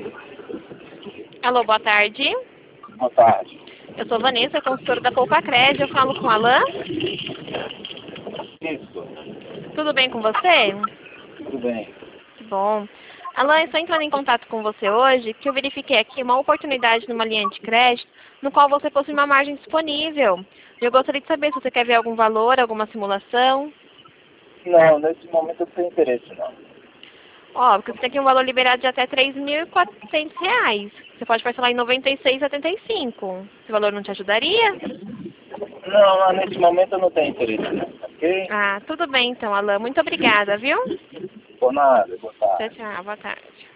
Alô, boa tarde. Boa tarde. Eu sou Vanessa, consultora da Poupa-Cred. Eu falo com o Alan. Isso, Tudo bem com você? tudo bem. Que bom. Alan, eu estou entrando em contato com você hoje, que eu verifiquei aqui uma oportunidade numa linha de crédito, no qual você possui uma margem disponível. Eu gostaria de saber se você quer ver algum valor, alguma simulação. Não, nesse momento eu não tenho interesse, não. Ó, porque você tem aqui um valor liberado de até R$ 3.400. Você pode parcelar em R$ 96,75. Esse valor não te ajudaria? Não, nesse momento eu não tenho interesse, não. Ok? Ah, tudo bem então, Alan. Muito obrigada, viu? Por nada, boa Tchau, tarde. tchau. Boa tarde.